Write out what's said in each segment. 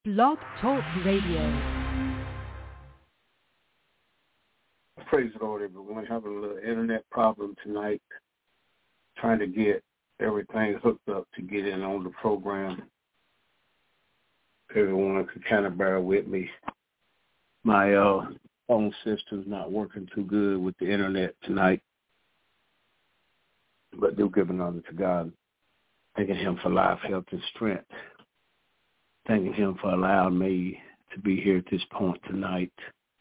Blog Talk Radio. Praise the Lord, everyone. Having a little internet problem tonight. Trying to get everything hooked up to get in on the program. Everyone could kind of bear with me. My phone system's not working too good with the internet tonight. But do give an honor to God. Thanking Him for life, health, and strength. Thanking Him for allowing me to be here at this point tonight.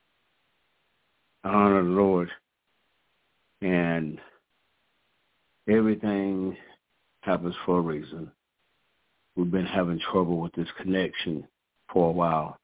I honor the Lord, and everything happens for a reason. We've been having trouble with this connection for a while.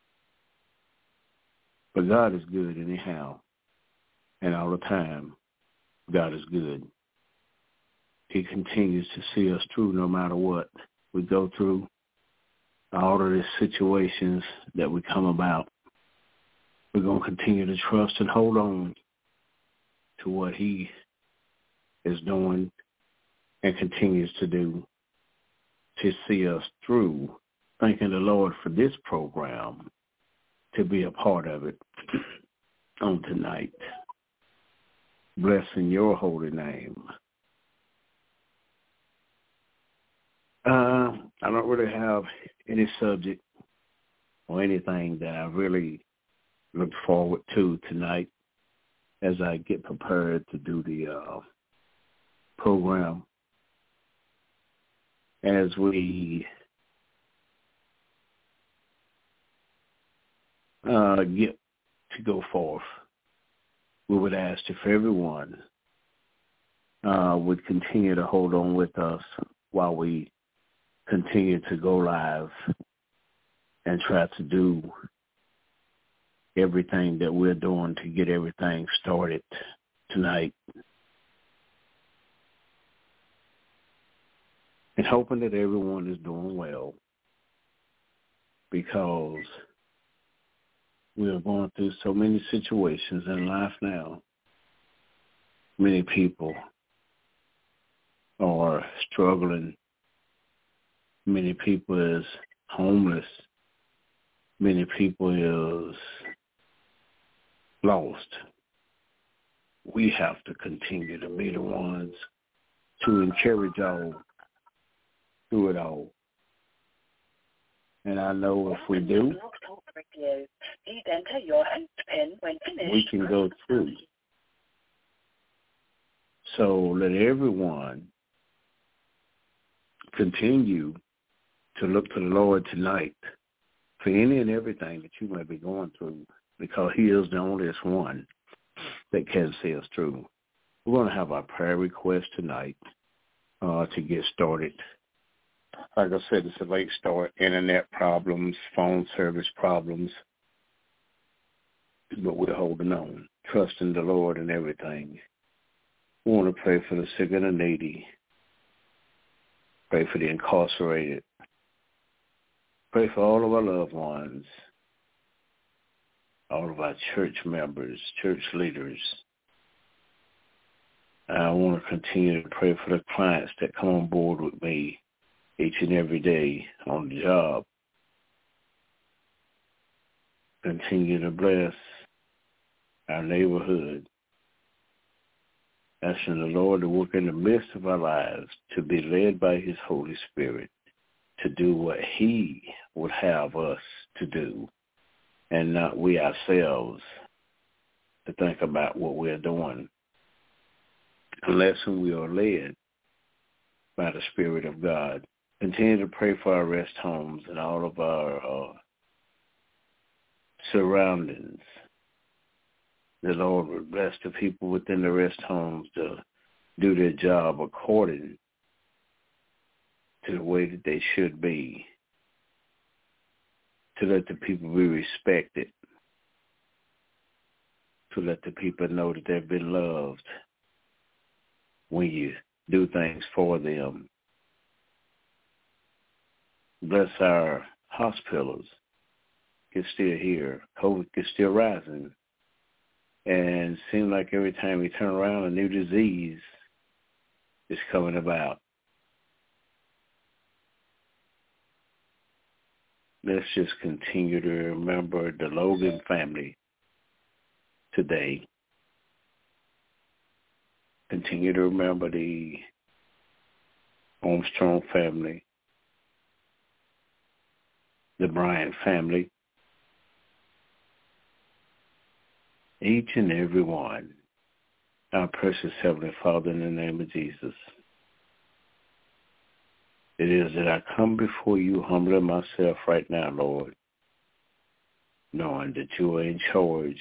But God is good anyhow, and all the time, God is good. He continues to see us through no matter what we go through, all of these situations that we come about. We're going to continue to trust and hold on to what He is doing and continues to do to see us through. Thanking the Lord for this program to be a part of it on tonight. Blessing your holy name. I don't really have any subject or anything that I really look forward to tonight as I get prepared to do the program. As we get to go forth, we would ask if everyone would continue to hold on with us while we continue to go live and try to do everything that we're doing to get everything started tonight. And hoping that everyone is doing well, because we are going through so many situations in life now. Many people are struggling. Many people is homeless. Many people is lost. We have to continue to be the ones to encourage all through it all. And I know if we do, we can go through. So let everyone continue to look to the Lord tonight for any and everything that you may be going through, because He is the only one that can see us through. We're going to have our prayer request tonight to get started. Like I said, it's a late start, internet problems, phone service problems, but we're holding on, trusting the Lord in everything. We want to pray for the sick and the needy, pray for the incarcerated, pray for all of our loved ones, all of our church members, church leaders. I want to continue to pray for the clients that come on board with me each and every day on the job. Continue to bless our neighborhood. Asking the Lord to work in the midst of our lives, to be led by His Holy Spirit, to do what He would have us to do, and not we ourselves to think about what we're doing, unless we are led by the Spirit of God. Continue to pray for our rest homes and all of our surroundings. The Lord would bless the people within the rest homes to do their job according to the way that they should be, to let the people be respected, to let the people know that they've been loved when you do things for them. Bless our hospitals. It's still here. COVID is still rising. And it seems like every time we turn around, a new disease is coming about. let's just continue to remember the Logan family today. Continue to remember the Armstrong family, the Bryant family, each and every one. Our precious Heavenly Father, in the name of Jesus, it is that I come before you humbling myself right now, Lord, knowing that you are in charge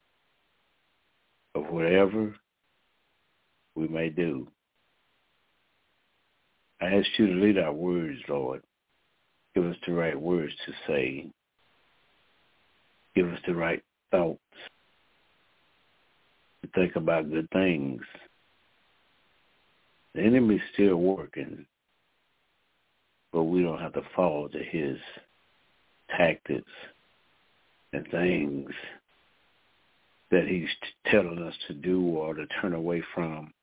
of whatever we may do. I ask you to lead our words, Lord. Give us the right words to say. Give us the right thoughts to think about good things. The enemy's still working, but we don't have to fall to his tactics and things that he's telling us to do or to turn away from.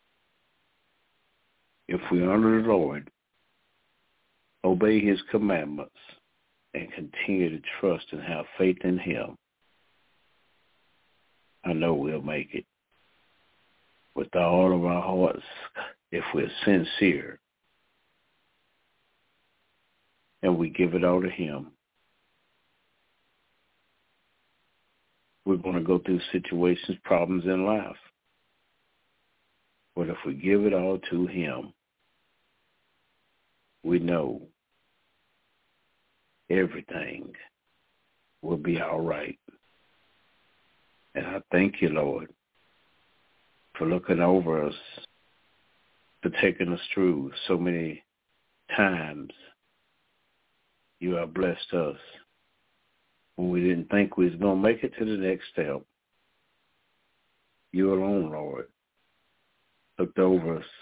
If we honor the Lord, obey his commandments, and continue to trust and have faith in him, I know we'll make it. With all of our hearts, if we're sincere, and we give it all to him. We're going to go through situations, problems in life. But if we give it all to him, we know everything will be all right. And I thank you, Lord, for looking over us, for taking us through so many times. You have blessed us when we didn't think we was going to make it to the next step. You alone, Lord, looked over us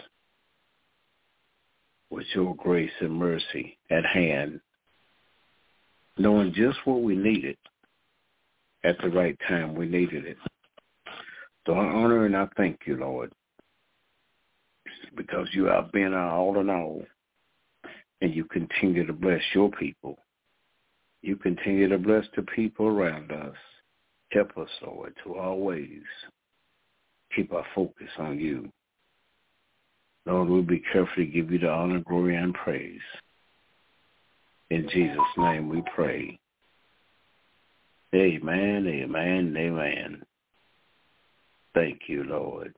with your grace and mercy at hand, knowing just what we needed at the right time we needed it. So I honor and I thank you, Lord, because you have been our all in all, and you continue to bless your people. You continue to bless the people around us. Help us, Lord, to always keep our focus on you. Lord, we'll be careful to give you the honor, glory, and praise. In Jesus' name we pray. Amen, amen, amen. Thank you, Lord.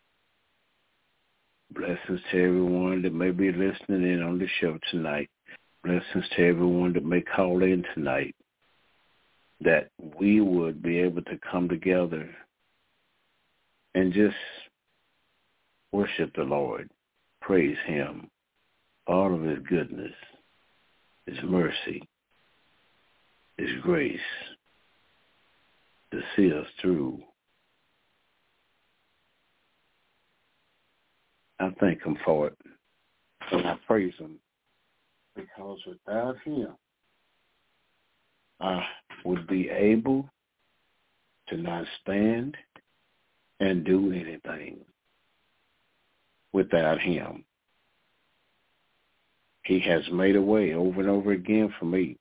Blessings to everyone that may be listening in on the show tonight. Blessings to everyone that may call in tonight. That we would be able to come together and just worship the Lord. Praise him. All of his goodness, his mercy, his grace to see us through. I thank him for it. And I praise him because without him, I would be able to not stand and do anything without him. He has made a way over and over again for me.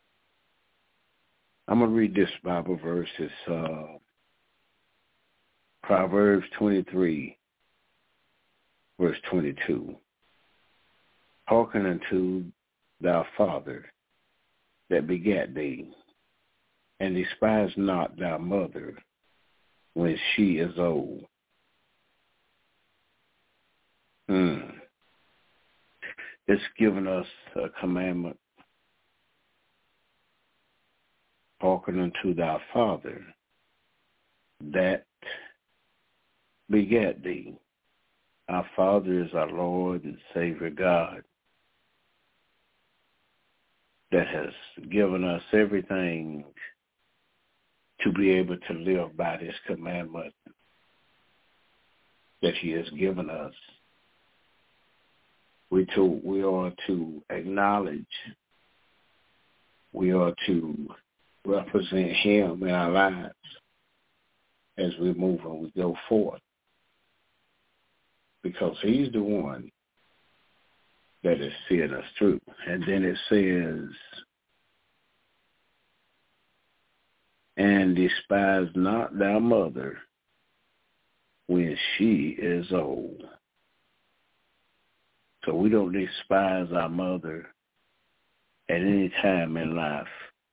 I'm going to read this Bible verse. It's Proverbs 23, verse 22. Hearken unto thy father that begat thee, and despise not thy mother when she is old. It's given us a commandment. Hearken unto thy father that begat thee. Our Father is our Lord and Savior God that has given us everything to be able to live by this commandment that he has given us. We are to acknowledge, we are to represent him in our lives as we move and we go forth. Because he's the one that is seeing us through. And then it says, and despise not thy mother when she is old. So we don't despise our mother at any time in life.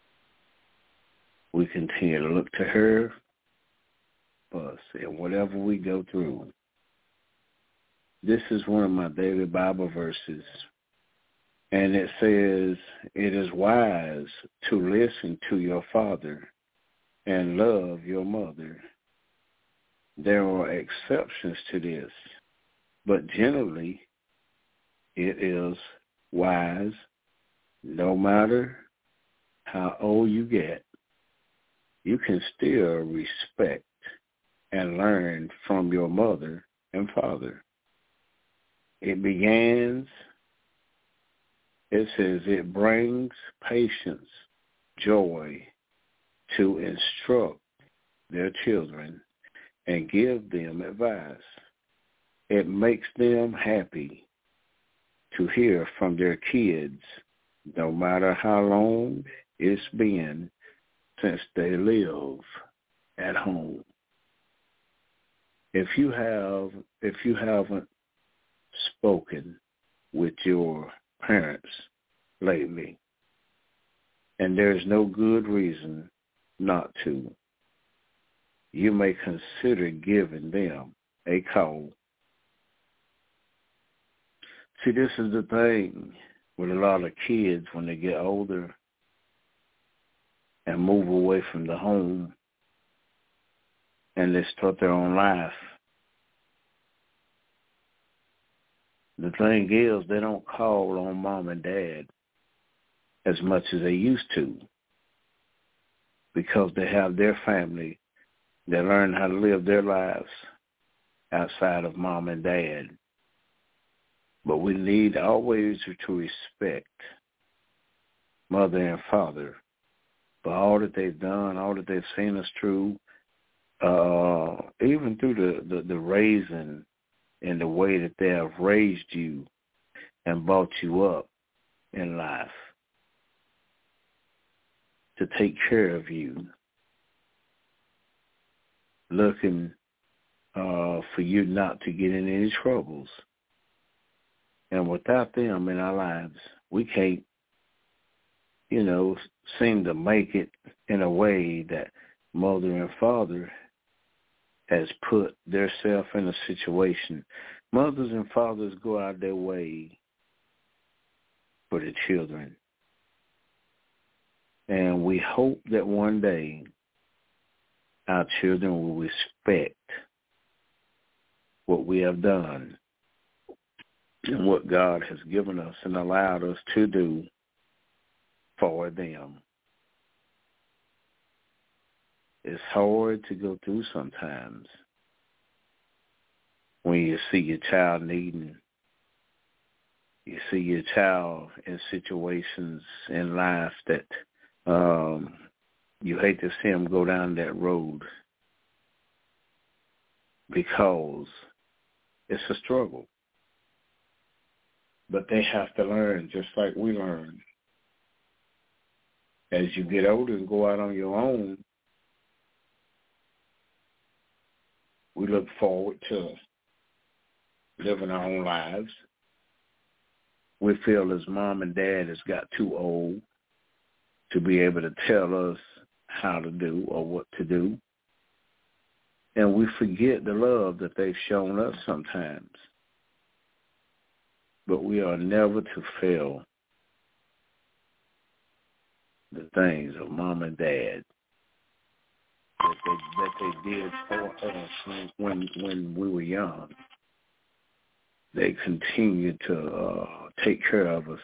We continue to look to her for us and whatever we go through. This is one of my daily Bible verses, and it says, it is wise to listen to your father and love your mother. There are exceptions to this, but generally it is wise, no matter how old you get, you can still respect and learn from your mother and father. It begins, it says, it brings patience, joy to instruct their children and give them advice. It makes them happy to hear from their kids, no matter how long it's been since they live at home. If you haven't spoken with your parents lately, and there's no good reason not to, you may consider giving them a call. See, this is the thing with a lot of kids when they get older and move away from the home and they start their own life. The thing is, they don't call on mom and dad as much as they used to because they have their family. They learn how to live their lives outside of mom and dad. But we need always to respect mother and father for all that they've done, all that they've seen us through, even through the raising and the way that they have raised you and brought you up in life to take care of you, looking for you not to get in any troubles. And without them in our lives, we can't, seem to make it in a way that mother and father has put themselves in a situation. Mothers and fathers go out their way for the children. And we hope that one day our children will respect what we have done and what God has given us and allowed us to do for them. It's hard to go through sometimes when you see your child needing, you see your child in situations in life that you hate to see them go down that road because it's a struggle. But they have to learn just like we learn. As you get older and go out on your own, we look forward to living our own lives. We feel as mom and dad has got too old to be able to tell us how to do or what to do. And we forget the love that they've shown us sometimes. But we are never to fail the things of mom and dad that they did for us when we were young. They continue to take care of us.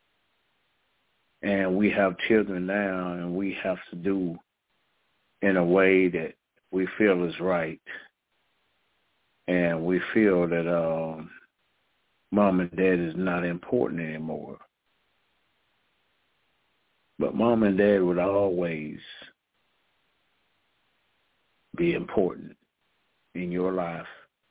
And we have children now, and we have to do in a way that we feel is right. And we feel that mom and dad is not important anymore. But mom and dad would always be important in your life.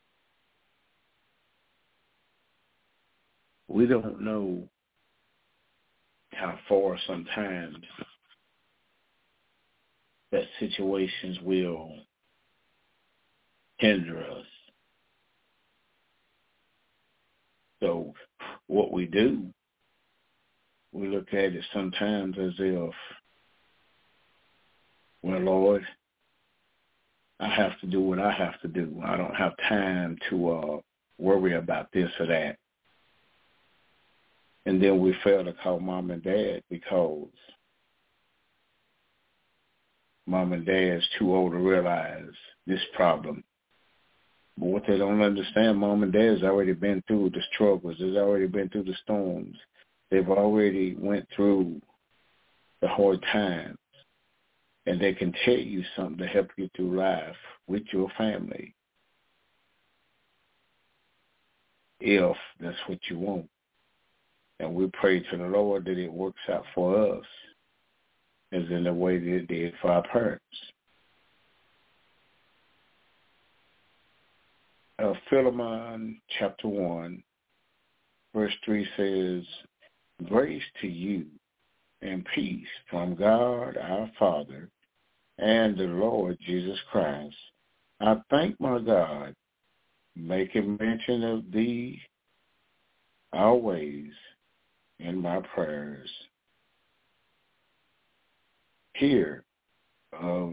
We don't know how far sometimes that situations will hinder us. So what we do, we look at it sometimes as if, well, Lord, I have to do what I have to do. I don't have time to worry about this or that. And then we fail to call mom and dad because mom and dad's too old to realize this problem. But what they don't understand, mom and dad's already been through the struggles. They've already been through the storms. They've already went through the hard times. And they can tell you something to help you through life with your family, if that's what you want. And we pray to the Lord that it works out for us as in the way that it did for our parents. Philemon chapter 1, verse 3 says, grace to you and peace from God our Father and the Lord Jesus Christ. I thank my God, making mention of thee always in my prayers. Hear of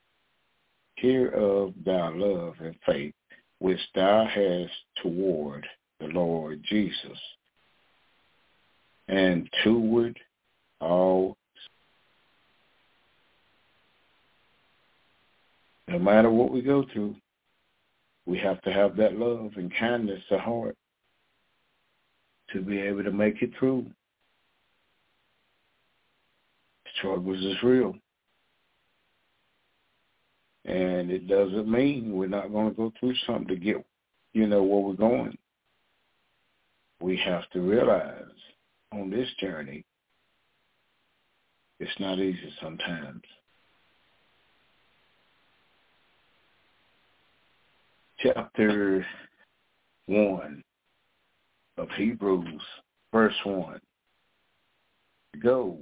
thy love and faith which thou hast toward the Lord Jesus, and toward all. No matter what we go through, we have to have that love and kindness to heart to be able to make it through. Struggles is real. And it doesn't mean we're not going to go through something to get, where we're going. We have to realize on this journey, it's not easy sometimes. Chapter 1 of Hebrews, verse 1. Go.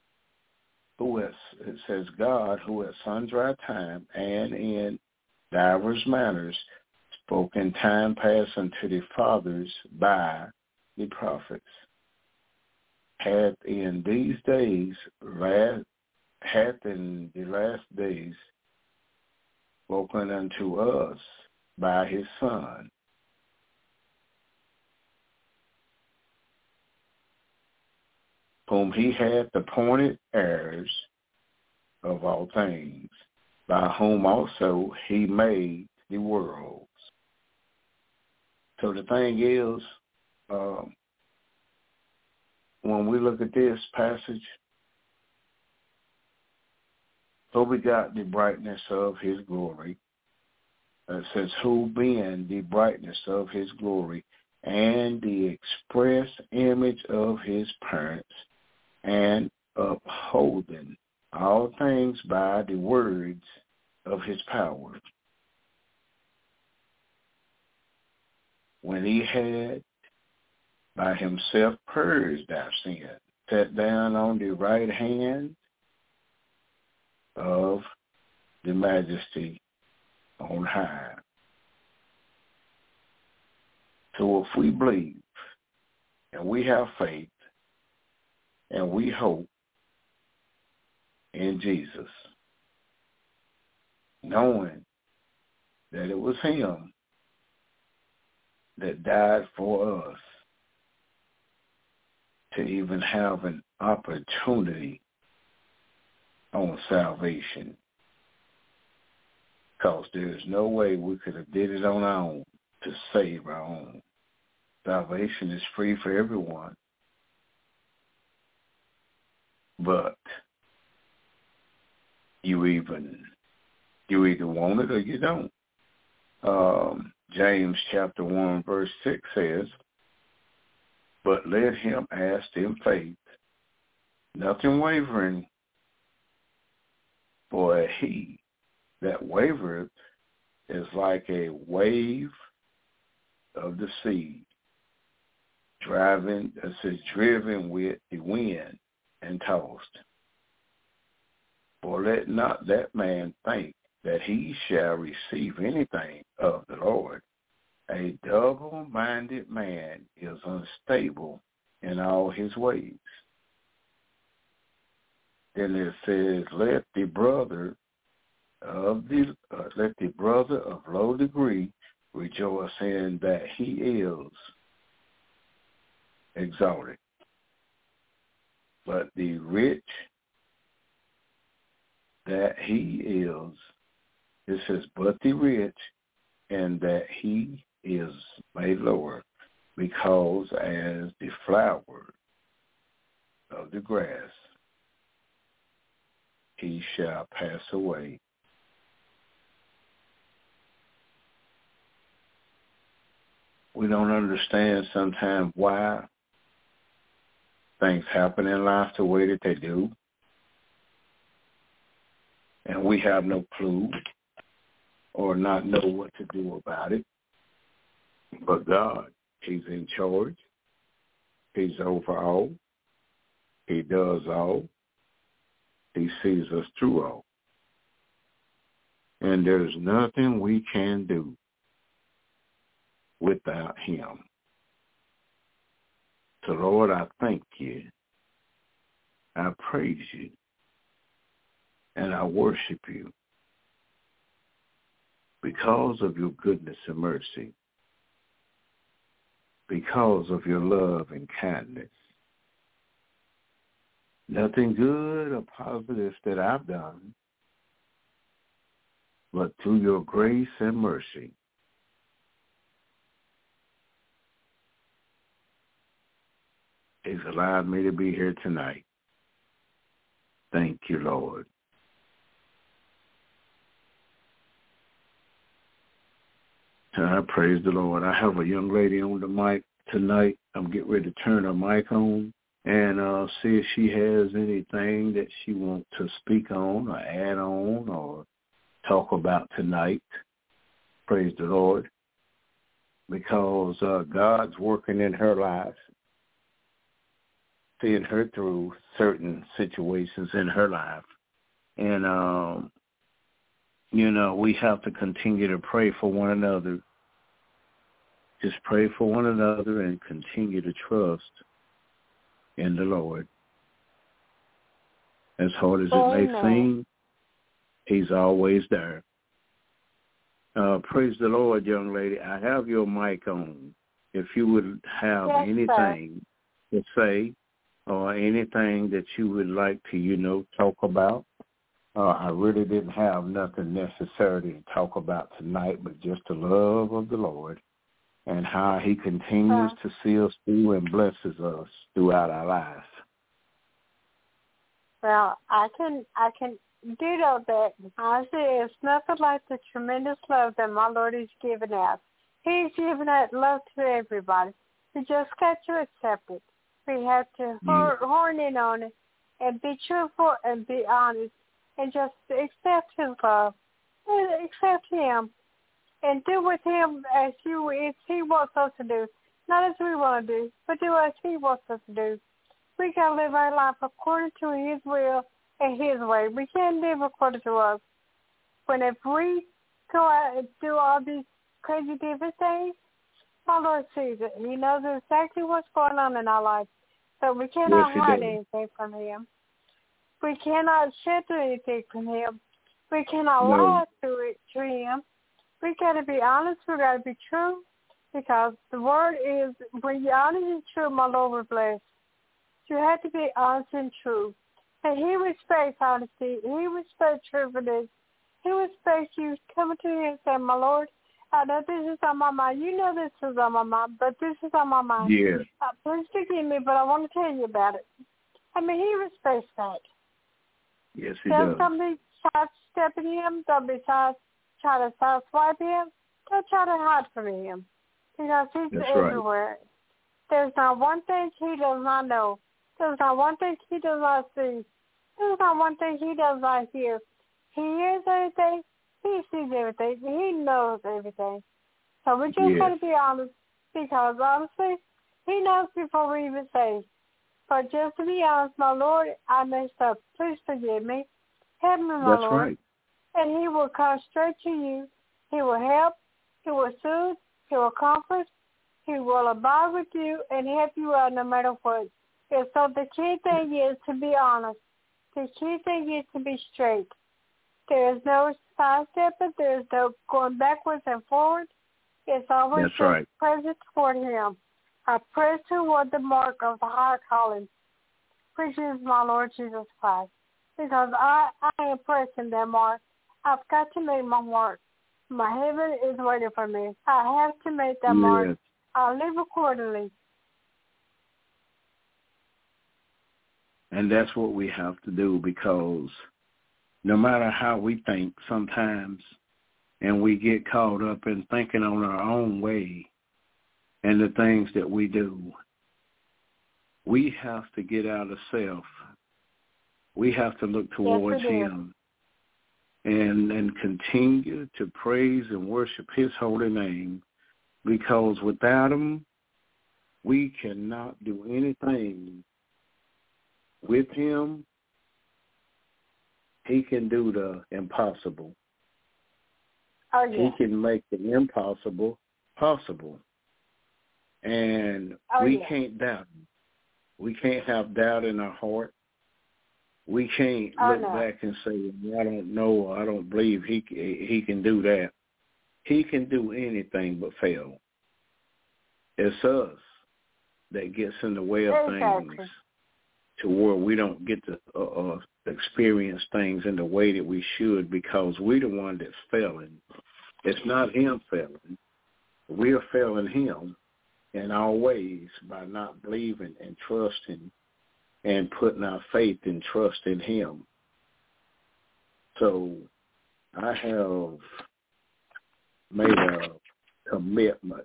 It says, God, who at sundry time and in divers manners spoke in time past unto the fathers by the prophets, hath in the last days spoken unto us by his Son, whom he hath appointed heirs of all things, by whom also he made the worlds. So the thing is, when we look at this passage, so we got the brightness of his glory. It says, who being the brightness of his glory and the express image of his parents, and upholding all things by the words of his power. When he had by himself purged our sin, sat down on the right hand of the majesty on high. So if we believe and we have faith and we hope in Jesus, knowing that it was him that died for us to even have an opportunity on salvation, because there's no way we could have did it on our own to save our own. Salvation is free for everyone. But you either want it or you don't. James chapter 1 verse 6 says, but let him ask in faith, nothing wavering, for he that wavereth is like a wave of the sea, driven with the wind and tossed. For let not that man think that he shall receive anything of the Lord. A double-minded man is unstable in all his ways. Then it says, let the brother of low degree rejoice in that he is exalted. But the rich that he is, it says, but the rich and that he is made lower, because as the flower of the grass, he shall pass away. We don't understand sometimes why things happen in life the way that they do. And we have no clue or not know what to do about it. But God, he's in charge. He's over all. He does all. He sees us through all. And there's nothing we can do without him. So, Lord, I thank you. I praise you. And I worship you because of your goodness and mercy, because of your love and kindness. Nothing good or positive that I've done, but through your grace and mercy. He's allowed me to be here tonight. Thank you, Lord. And I praise the Lord. I have a young lady on the mic tonight. I'm getting ready to turn her mic on and see if she has anything that she wants to speak on or add on or talk about tonight. Praise the Lord. Because God's working in her life, seeing her through certain situations in her life. And, we have to continue to pray for one another. Just pray for one another and continue to trust in the Lord. As hard as it may seem, he's always there. Praise the Lord, young lady. I have your mic on. If you would have anything to say or anything that you would like to, talk about. I really didn't have nothing necessary to talk about tonight, but just the love of the Lord and how he continues to see us through and blesses us throughout our lives. Well, I can ditto that. Honestly, it's nothing like the tremendous love that my Lord has given us. He's given that love to everybody. We just got to accept it. We have to horn in on it and be truthful and be honest and just accept his love. Accept him and do with him as he wants us to do. Not as we want to do, but do as he wants us to do. We got to live our life according to his will and his way. We can't live according to us. When if we go out and do all these crazy different things, my Lord sees it. He knows exactly what's going on in our life. So we cannot hide anything from him. We cannot shelter anything from him. We cannot lie to him. We got to be honest. We got to be true. Because the word is, when you're honest and true, my Lord will bless. You have to be honest and true. And he respects honesty. He respects truthfulness. He respects you coming to him and saying, my Lord, I know this is on my mind. You know this is on my mind, but this is on my mind. Yeah. Please forgive me, but I want to tell you about it. I mean, he respects that. Yes, he does. Don't somebody try to step in him. Don't be try to sideswipe him. Don't try to hide from him. Because he's everywhere. Right. There's not one thing he does not know. There's not one thing he does not see. There's not one thing he does not hear. He hears everything. He sees everything. He knows everything. So we just got to be honest, because honestly, he knows before we even say. But just to be honest, my Lord, I messed up. Please forgive me. Help me, my That's Lord. right. And he will come straight to you. He will help. He will soothe. He will comfort. He will abide with you and help you out no matter what. And so the key thing is to be honest. The key thing is to be straight. There is no sidestepping. There is no going backwards and forward. It's always That's right. present toward him. I press toward the mark of the high calling, which is my Lord Jesus Christ. Because I am pressing that mark. I've got to make my mark. My heaven is waiting for me. I have to make that mark. I'll live accordingly. And that's what we have to do, because no matter how we think sometimes, and we get caught up in thinking on our own way and the things that we do, we have to get out of self. We have to look towards him and continue to praise and worship his holy name, because without him, we cannot do anything. With him, he can do the impossible. Oh, yeah. He can make the impossible possible. And we can't doubt him. We can't have doubt in our heart. We can't look back and say, I don't know, or I don't believe he can do that. He can do anything but fail. It's us that gets in the way of things to where we don't get to experience things in the way that we should, because we're the one that's failing. It's not him failing. We're failing him in our ways by not believing and trusting and putting our faith and trust in him. So I have made a commitment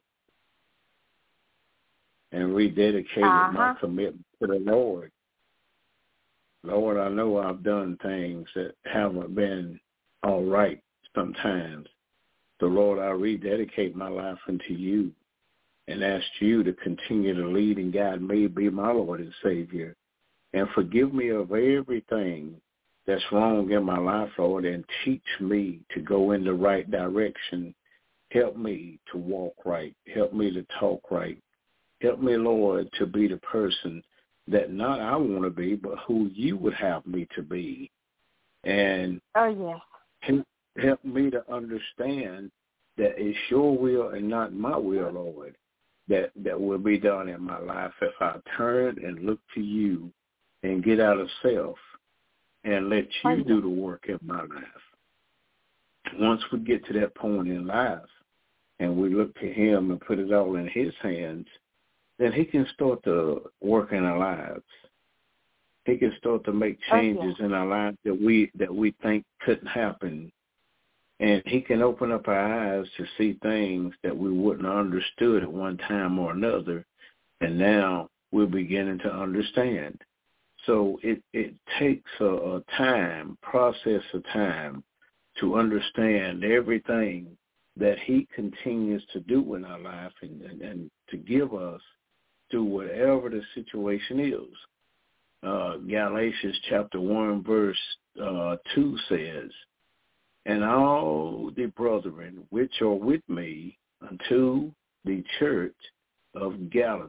and rededicated my commitment to the Lord. Lord, I know I've done things that haven't been all right sometimes. So, Lord, I rededicate my life unto you and ask you to continue to lead and guide me, be my Lord and Savior, and forgive me of everything that's wrong in my life, Lord, and teach me to go in the right direction. Help me to walk right. Help me to talk right. Help me, Lord, to be the person that not I want to be, but who you would have me to be. And help me to understand that it's your will and not my will, Lord, that will be done in my life if I turn and look to you and get out of self and let you do the work in my life. Once we get to that point in life and we look to him and put it all in his hands, then he can start to work in our lives. He can start to make changes in our lives that we think couldn't happen. And he can open up our eyes to see things that we wouldn't have understood at one time or another. And now we're beginning to understand. So it takes a process of time to understand everything that he continues to do in our life and to give us through whatever the situation is. Galatians chapter 1 verse 2 says, and all the brethren which are with me unto the church of Galatia,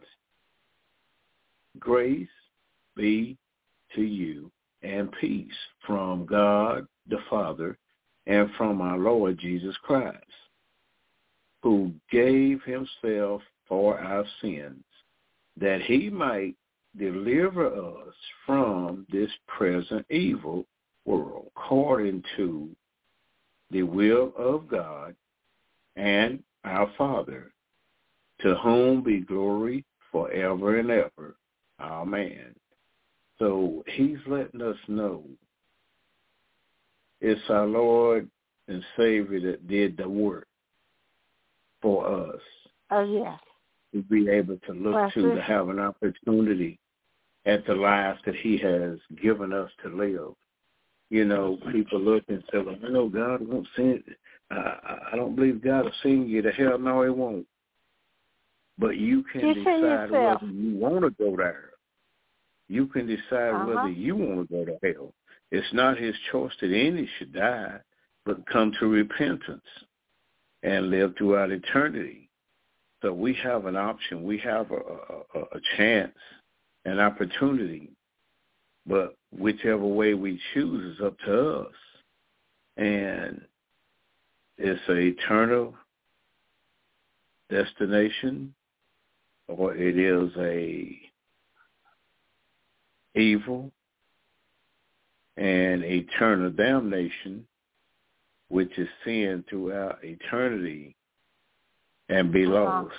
grace be to you and peace from God the Father and from our Lord Jesus Christ, who gave himself for our sins, that he might deliver us from this present evil world, according to the will of God and our Father, to whom be glory forever and ever. Amen. So he's letting us know it's our Lord and Savior that did the work for us. Oh, yes. To be able to look to have an opportunity at the life that he has given us to live. You know, people look and say, well, I know God won't send, I don't believe God will send you to hell. No, he won't. But you can decide whether you want to go there. You can decide whether you want to go to hell. It's not his choice that any should die, but come to repentance and live throughout eternity. So we have an option. We have a chance, an opportunity. But whichever way we choose is up to us. And it's an eternal destination, or it is a evil and eternal damnation, which is sin throughout eternity and be lost.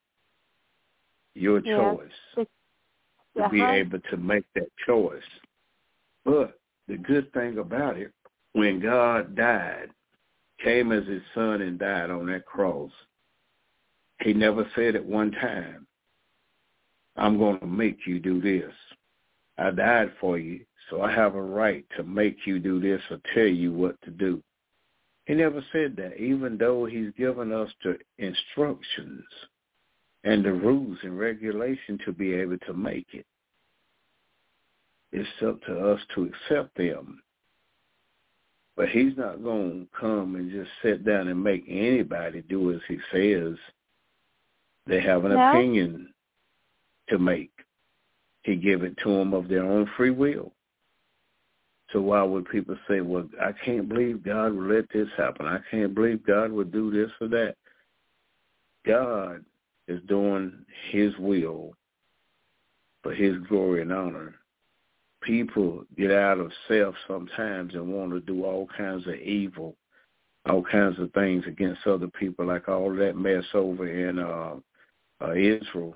Your choice. To be able to make that choice. But the good thing about it, when God died, came as his son and died on that cross, he never said at one time, I'm going to make you do this. I died for you, so I have a right to make you do this or tell you what to do. He never said that, even though he's given us the instructions and the rules and regulation to be able to make it. It's up to us to accept them. But he's not going to come and just sit down and make anybody do as he says. They have an opinion to make. He give it to them of their own free will. So why would people say, well, I can't believe God would let this happen. I can't believe God would do this or that. God is doing his will for his glory and honor. People get out of self sometimes and want to do all kinds of evil, all kinds of things against other people, like all that mess over in Israel,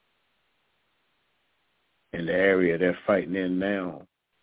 in the area they're fighting in now.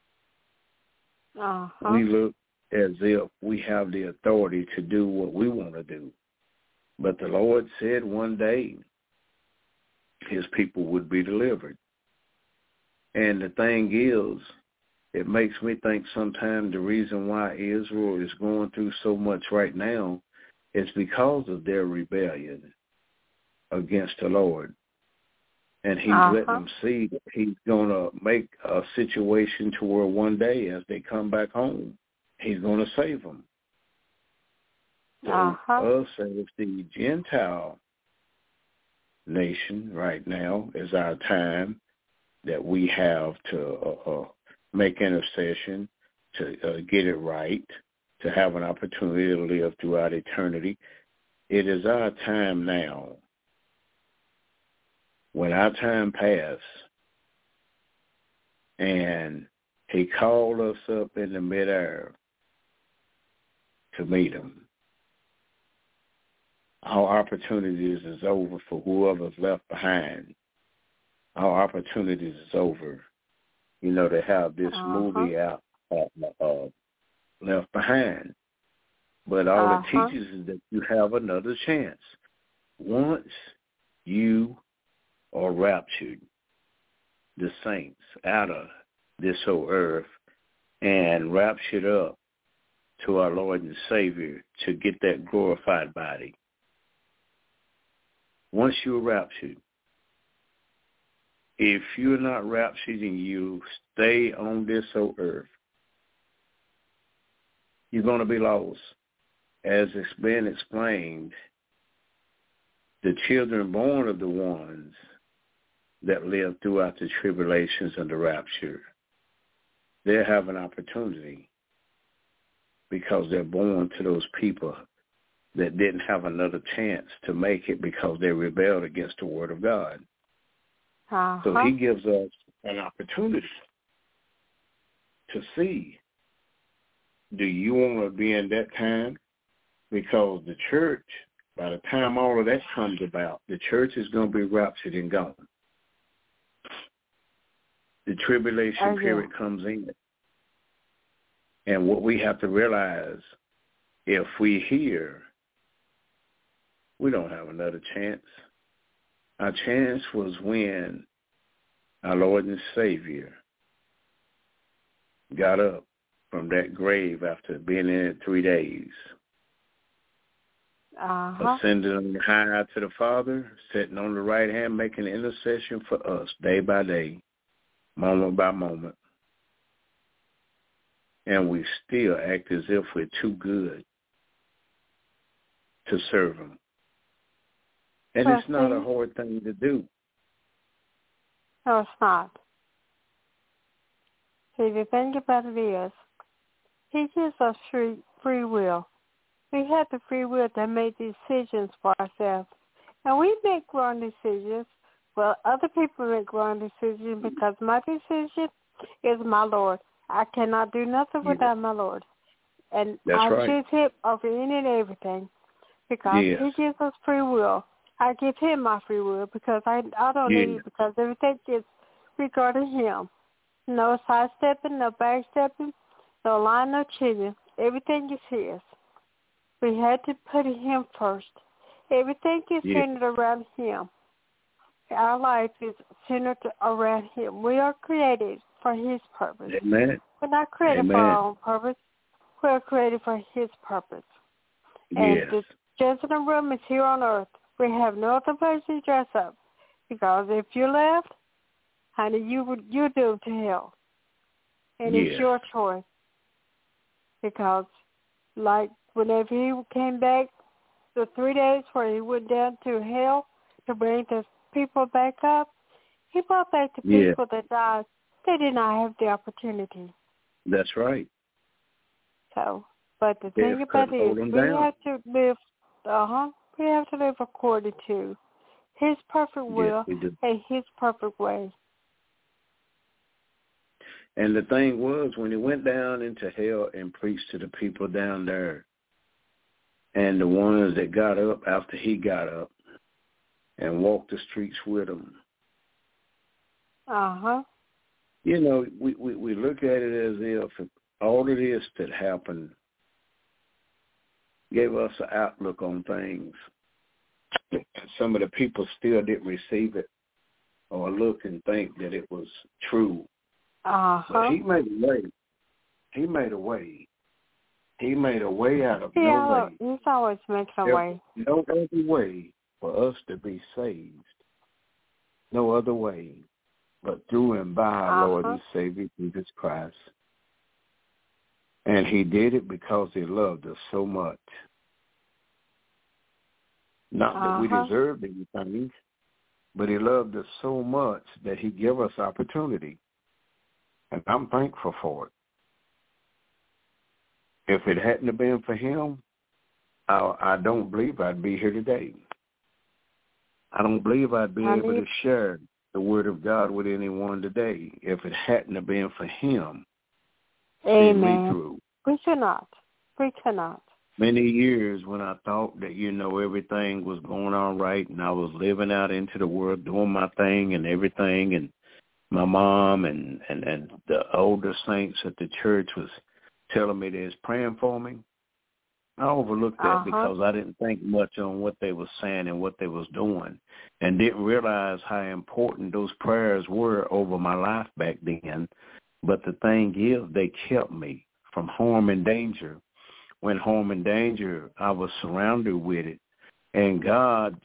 We look as if we have the authority to do what we want to do. But the Lord said one day his people would be delivered. And the thing is, it makes me think sometimes the reason why Israel is going through so much right now is because of their rebellion against the Lord. And he's letting them see that he's going to make a situation to where one day as they come back home, he's going to save them. So us as the Gentile nation right now is our time that we have to make intercession, to get it right, to have an opportunity to live throughout eternity. It is our time now. When our time passed and he called us up in the midair to meet him, our opportunities is over for whoever's left behind. Our opportunities is over. You know, they have this movie out, Left Behind. But all it teaches is that you have another chance. Once you are raptured, the saints, out of this whole earth and raptured up to our Lord and Savior to get that glorified body. Once you're raptured, if you're not raptured and you stay on this whole earth, you're going to be lost. As it's been explained, the children born of the ones that live throughout the tribulations and the rapture, they have an opportunity because they're born to those people that didn't have another chance to make it because they rebelled against the Word of God. So he gives us an opportunity to see, do you want to be in that time? Because the church, by the time all of that comes about, the church is going to be raptured and gone. The tribulation period comes in. And what we have to realize, if we hear, we don't have another chance. Our chance was when our Lord and Savior got up from that grave after being in it 3 days, ascended on high to the Father, sitting on the right hand, making intercession for us day by day, moment by moment. and we still act as if we're too good to serve him. And it's not a hard thing to do. No, it's not. See, the thing about it is, he gives us free will. We have the free will to make decisions for ourselves. And we make wrong decisions. Well, other people make wrong decisions because my decision is my Lord. I cannot do nothing without my Lord. And I choose him over any and everything because he gives us free will. I give him my free will because I don't need it because everything is regarding him. No sidestepping, no backstepping, no lying, no cheating. Everything is his. We had to put him first. Everything is centered around him. Our life is centered around him. We are created for his purpose. Amen. We're not created for our own purpose. We're created for his purpose. And the judgment room is here on earth. We have no other place to dress up. Because if you left, honey, you're doomed to hell. And it's your choice. Because, like, whenever he came back, the 3 days where he went down to hell to bring the people back up, he brought back the people that died. They did not have the opportunity. That's right. So, but the thing about it is, we have to live, we have to live according to his perfect will and his perfect way. And the thing was, when he went down into hell and preached to the people down there, and the ones that got up after he got up and walked the streets with him, you know, we look at it as if all of this that happened gave us an outlook on things. Some of the people still didn't receive it or look and think that it was true. But he made a way. He made a way. He made a way out of no way. He's always making a way. No other way for us to be saved. No other way but through and by our Lord and Savior Jesus Christ. And he did it because he loved us so much. Not that we deserved anything, but he loved us so much that he gave us opportunity. And I'm thankful for it. If it hadn't have been for him, I don't believe I'd be here today. I don't believe I'd be able to share the word of God with anyone today if it hadn't have been for him. Amen. We cannot. We cannot. Many years when I thought that, everything was going on right and I was living out into the world, doing my thing and everything, and my mom and the older saints at the church was telling me they was praying for me. I overlooked that because I didn't think much on what they were saying and what they was doing and didn't realize how important those prayers were over my life back then. But the thing is, they kept me from harm and danger. When harm and danger, I was surrounded with it. And God's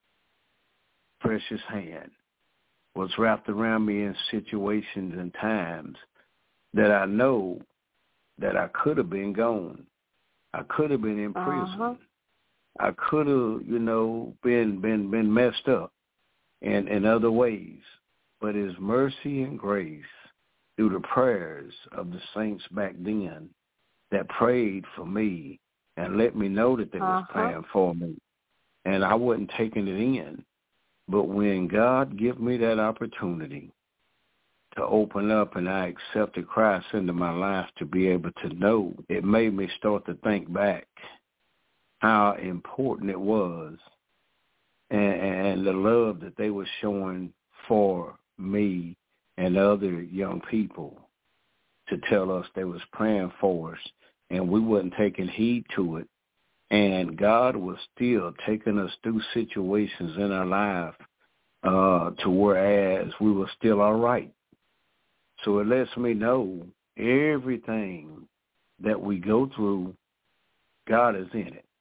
precious hand was wrapped around me in situations and times that I know that I could have been gone. I could have been in prison. I could have, been messed up in other ways. But his mercy and grace through the prayers of the saints back then that prayed for me and let me know that they was praying for me. And I wasn't taking it in. But when God gave me that opportunity to open up and I accepted Christ into my life to be able to know, it made me start to think back how important it was and the love that they were showing for me and other young people to tell us they was praying for us and we wasn't taking heed to it. And God was still taking us through situations in our life to whereas we were still all right. So it lets me know everything that we go through, God is in it.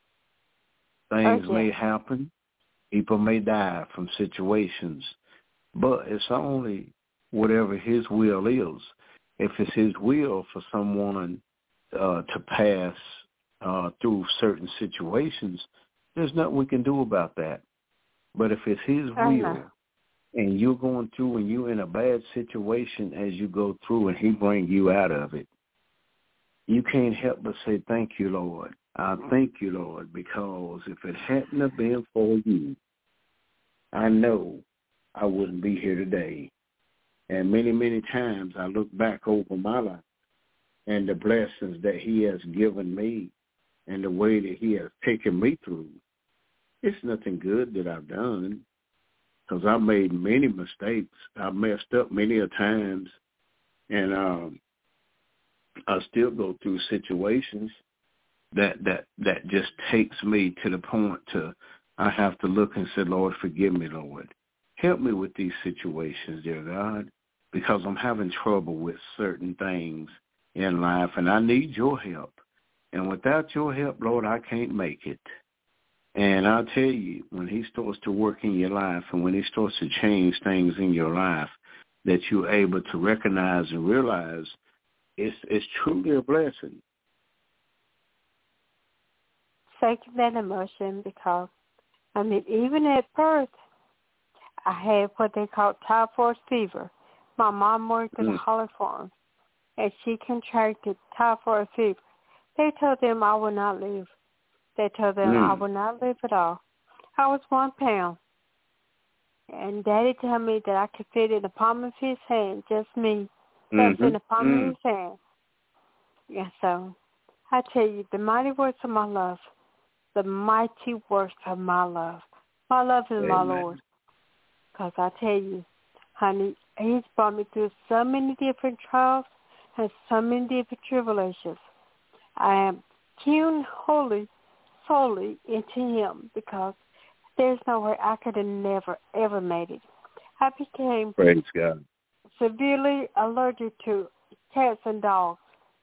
Things may happen. People may die from situations. But it's only whatever his will is. if it's his will for someone to pass through certain situations, there's nothing we can do about that. But if it's his will and you're going through and you're in a bad situation as you go through and he brings you out of it, you can't help but say, thank you, Lord. I thank you, Lord, because if it hadn't have been for you, I know I wouldn't be here today. And many, many times I look back over my life and the blessings that he has given me and the way that he has taken me through. It's nothing good that I've done because I made many mistakes. I messed up many a times, and I still go through situations that just takes me to the point to I have to look and say, Lord, forgive me, Lord. Help me with these situations, dear God, because I'm having trouble with certain things in life, and I need your help. And without your help, Lord, I can't make it. And I'll tell you, when he starts to work in your life and when he starts to change things in your life, that you're able to recognize and realize it's truly a blessing. Second that emotion because, even at birth, I had what they call typhoid fever. My mom worked at a Holly Farm, and she contracted typhoid fever. They told them I would not live. They told them I would not live at all. I was 1 pound. And Daddy told me that I could fit in the palm of his hand, just me. That's in the palm of his hand. Yeah, so I tell you, the mighty works of my love, the mighty works of my love. My love is my Lord. Because I tell you, honey, he's brought me through so many different trials and so many different tribulations. I am tuned wholly, solely into him because there's no way I could have never, ever made it. I became Praise God. Severely allergic to cats and dogs.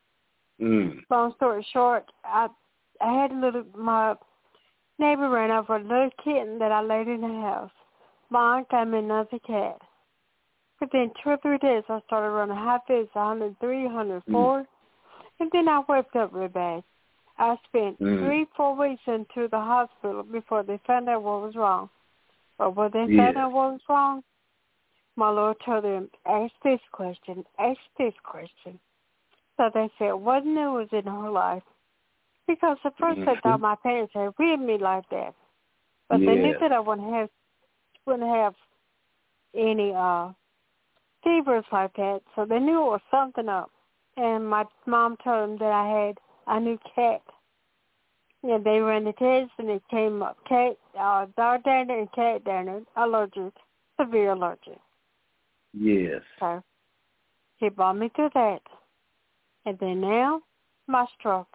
Long story short, I had my neighbor ran over a little kitten that I laid in the house. My aunt got me another cat. Within 2 or 3 days, I started running high fevers, 103, 104, and then I waked up really bad. I spent 3-4 weeks into the hospital before they found out what was wrong. But when they found out what was wrong, my Lord told them, ask this question, ask this question. So they said, what new was in her life? Because at first I thought my parents had reared me like that. But they knew that I wouldn't have any fevers like that. So they knew it was something up. And my mom told them that I had a new cat. And they ran the test and it came up. Dog dander and cat dander, allergic, severe allergic. Yes. So he brought me through that. And then now, my stroke.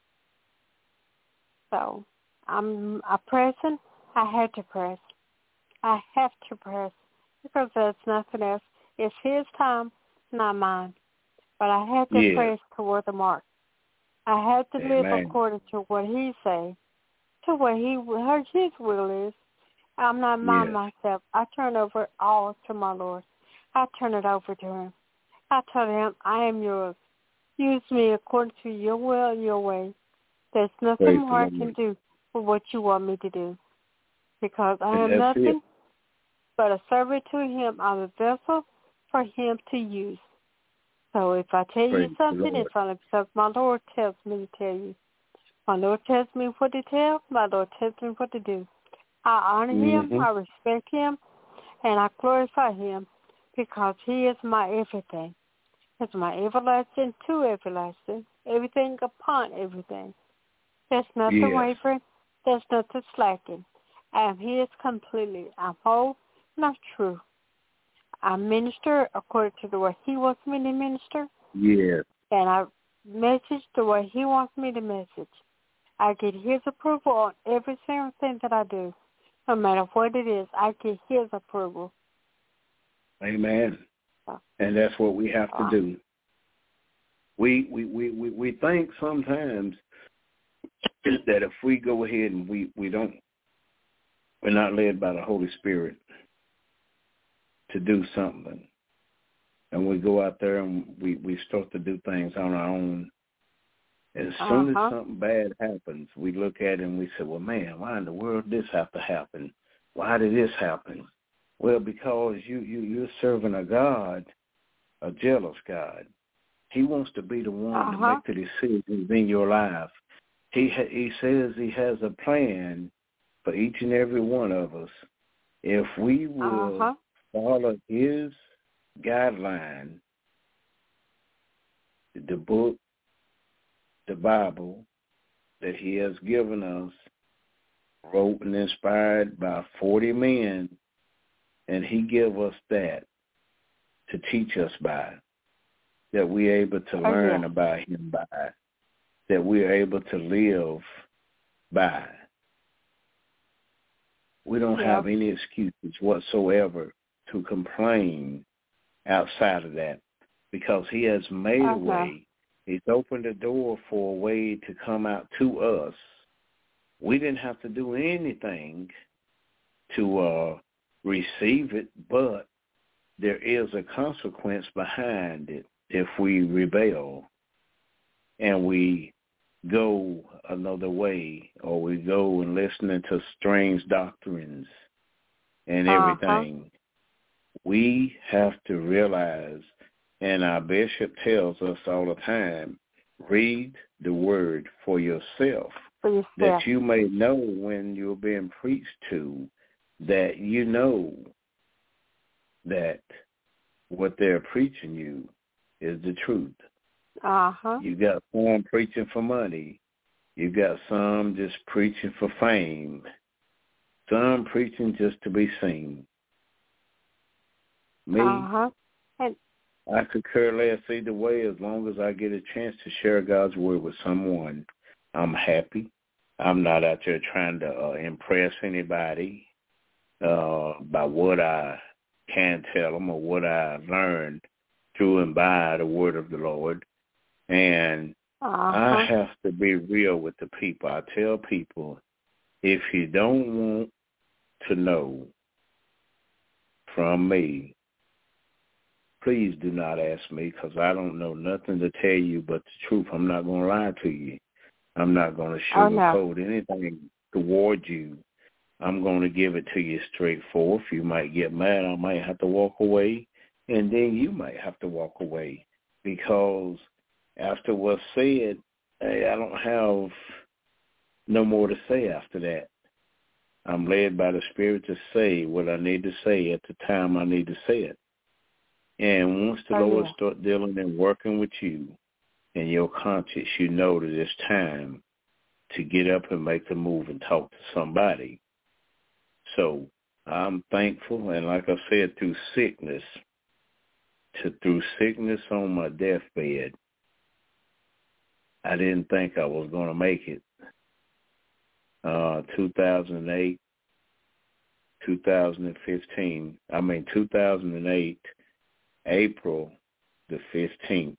So I'm pressing. I had to press. I have to press because there's nothing else. It's his time, not mine. But I had to press toward the mark. I had to live according to what he says, to what his will is. I'm not mine myself. I turn over all to my Lord. I turn it over to him. I tell him, I am yours. Use me according to your will and your way. There's nothing more I can do for what you want me to do. Because I am nothing but a servant to him. I'm a vessel for him to use. So if I tell you something, it's only because my Lord tells me to tell you. My Lord tells me what to tell. My Lord tells me what to do. I honor him. I respect him. And I glorify him because he is my everything. He's my everlasting to everlasting. Everything upon everything. There's nothing wavering. There's nothing slacking. I am his completely. I'm whole and I'm true. I minister according to the way he wants me to minister. Yes. And I message the way he wants me to message. I get his approval on every single thing that I do. No matter what it is, I get his approval. Amen. And that's what we have to do. We think sometimes that if we go ahead and we're not led by the Holy Spirit to do something, and we go out there and we start to do things on our own. As soon as something bad happens, we look at it and we say, well, man, why in the world did this have to happen? Why did this happen? Well, because you're serving a God, a jealous God. He wants to be the one to make the decisions in your life. He says he has a plan for each and every one of us. If we will follow his guideline, the book, the Bible that he has given us, wrote and inspired by 40 men, and he gave us that to teach us by, that we're able to learn about him by, that we're able to live by. We don't have any excuses whatsoever to complain outside of that, because he has made a way. He's opened the door for a way to come out to us. We didn't have to do anything to receive it, but there is a consequence behind it if we rebel and we go another way, or we go and listening to strange doctrines and everything. We have to realize, and our bishop tells us all the time, read the word for yourself, that you may know when you're being preached to, that you know that what they're preaching you is the truth. You got some preaching for money. You got some just preaching for fame. Some preaching just to be seen. Me, I could care less either way, as long as I get a chance to share God's word with someone. I'm happy. I'm not out there trying to impress anybody by what I can tell them or what I learned through and by the word of the Lord. And I have to be real with the people. I tell people, if you don't want to know from me, please do not ask me, because I don't know nothing to tell you but the truth. I'm not going to lie to you. I'm not going to sugarcoat anything toward you. I'm going to give it to you straightforward. You might get mad. I might have to walk away, and then you might have to walk away, because after what's said, I don't have no more to say after that. I'm led by the Spirit to say what I need to say at the time I need to say it. And once the Lord starts dealing and working with you and your conscience, you know that it's time to get up and make the move and talk to somebody. So I'm thankful, and like I said, through sickness on my deathbed, I didn't think I was going to make it. 2008, April the 15th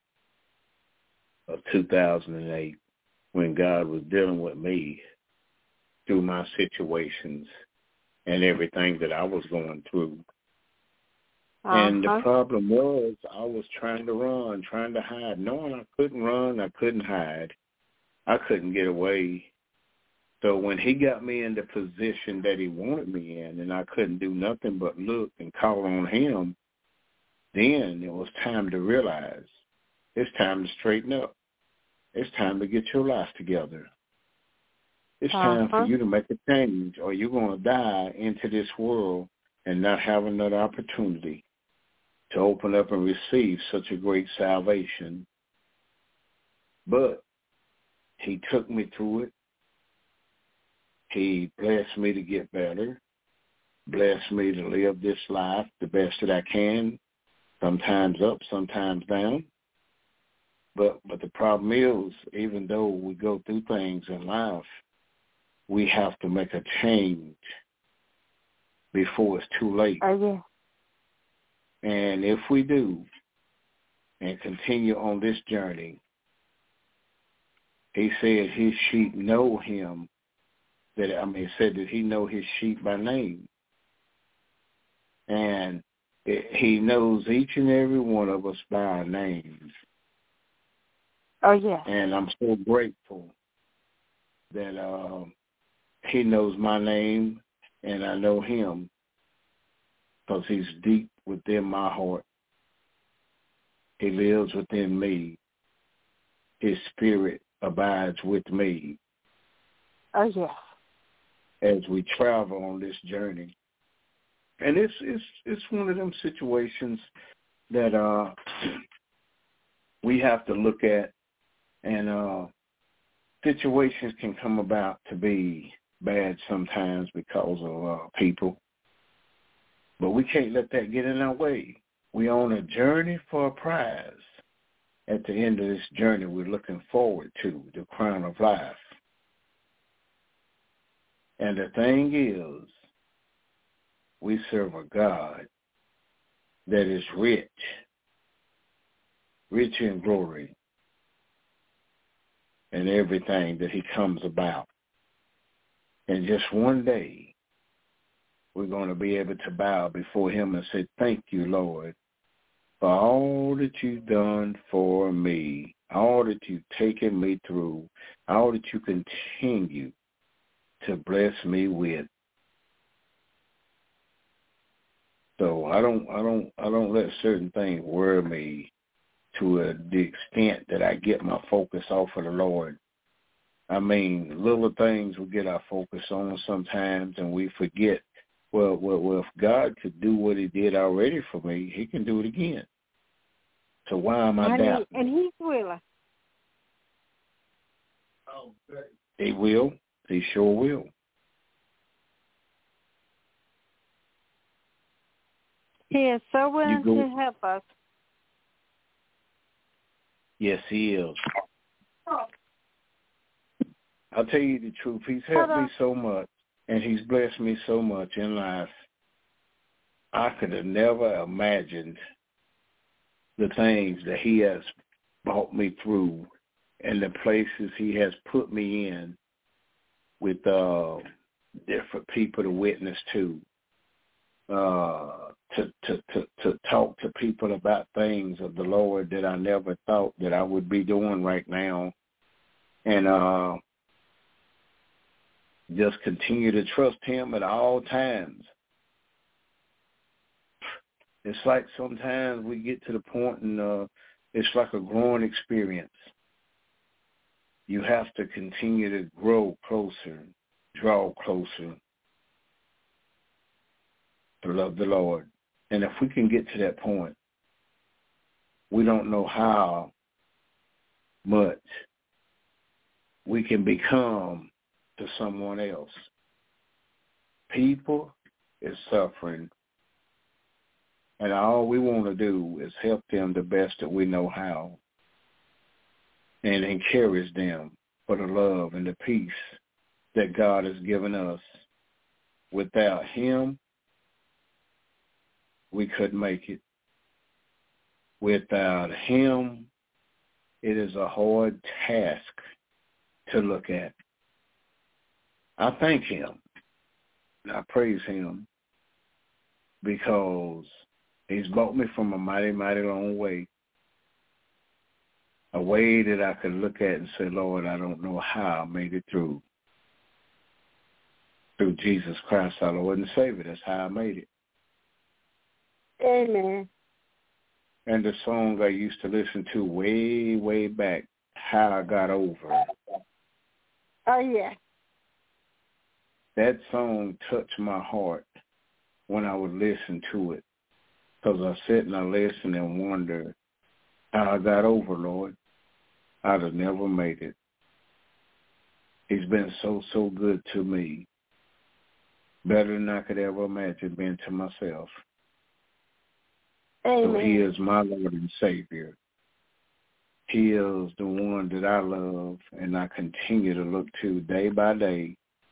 of 2008, when God was dealing with me through my situations and everything that I was going through. And the problem was, I was trying to run, trying to hide, knowing I couldn't run, I couldn't hide, I couldn't get away. So when he got me in the position that he wanted me in, and I couldn't do nothing but look and call on him, then it was time to realize it's time to straighten up. It's time to get your life together. It's time for you to make a change, or you're going to die into this world and not have another opportunity to open up and receive such a great salvation. But he took me through it. He blessed me to get better, blessed me to live this life the best that I can, sometimes up, sometimes down. But the problem is, even though we go through things in life, we have to make a change before it's too late. And if we do and continue on this journey, he said his sheep know him. It said that he know his sheep by name. And He knows each and every one of us by our names. Oh, yeah. And I'm so grateful that he knows my name and I know him because he's deep within my heart. He lives within me. His spirit abides with me. Oh, yeah. As we travel on this journey. And it's one of them situations that we have to look at, and situations can come about to be bad sometimes because of people. But we can't let that get in our way. We're on a journey for a prize. At the end of this journey, we're looking forward to the crown of life. And the thing is, we serve a God that is rich in glory and everything that he comes about. And just one day, we're going to be able to bow before him and say, thank you, Lord, for all that you've done for me, all that you've taken me through, all that you continue to bless me with. So I don't let certain things worry me to the extent that I get my focus off of the Lord. I mean, little things we get our focus on sometimes, and we forget. Well, if God could do what he did already for me, he can do it again. So why am I doubting? And he's willing. He will. He sure will. He is so willing to help us. Yes, he is. I'll tell you the truth. He's helped me so much, and he's blessed me so much in life. I could have never imagined the things that he has brought me through and the places he has put me in with different people to witness to talk to people about things of the Lord that I never thought that I would be doing right now. And just continue to trust him at all times. It's like sometimes we get to the point and it's like a growing experience. You have to continue to grow closer, draw closer to love the Lord. And if we can get to that point, we don't know how much we can become to someone else. People is suffering, and all we want to do is help them the best that we know how and encourage them for the love and the peace that God has given us. Without him, we couldn't make it. Without him, it is a hard task to look at. I thank him. I praise him because he's brought me from a mighty, mighty long way. A way that I could look at and say, Lord, I don't know how I made it through. Through Jesus Christ, our Lord and Savior. That's how I made it. Amen. And the song I used to listen to way, way back, How I Got Over It. Oh, yeah. That song touched my heart when I would listen to it, because I sit and I listen and wonder how I got over, Lord. I'd have never made it. He's been so, so good to me, better than I could ever imagine being to myself. Amen. So he is my Lord and Savior. He is the one that I love and I continue to look to day by day.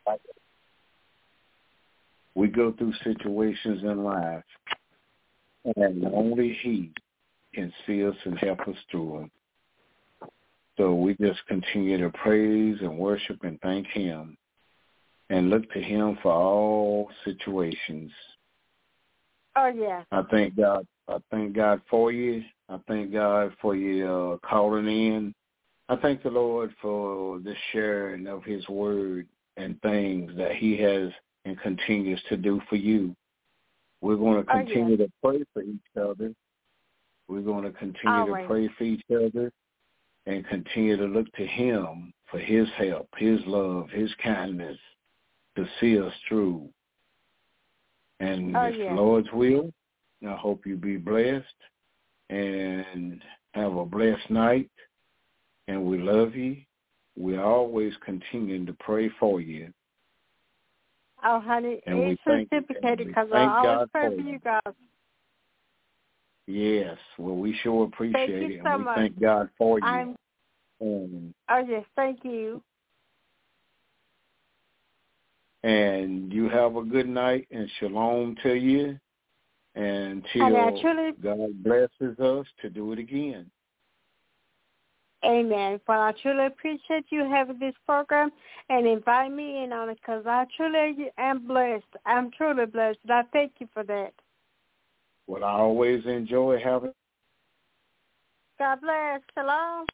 We go through situations in life, and only he can see us and help us through them. So we just continue to praise and worship and thank him and look to him for all situations. Oh, yeah. I thank God. I thank God for you. I thank God for you calling in. I thank the Lord for the sharing of his word and things that he has and continues to do for you. We're going to continue to pray for each other. We're going to continue to pray for each other and continue to look to him for his help, his love, his kindness to see us through. And it's the Lord's will. I hope you be blessed and have a blessed night. And we love you. We're always continuing to pray for you. Oh, honey, and it's reciprocated because I always pray for you guys. Yes, well, we sure appreciate it, and we thank God for you. Oh, yes, thank you. And you have a good night, and shalom to you, until God blesses us to do it again. Amen. Well, I truly appreciate you having this program and invite me in on it because I truly am blessed. I'm truly blessed, and I thank you for that. Well, I always enjoy having. God bless. Shalom.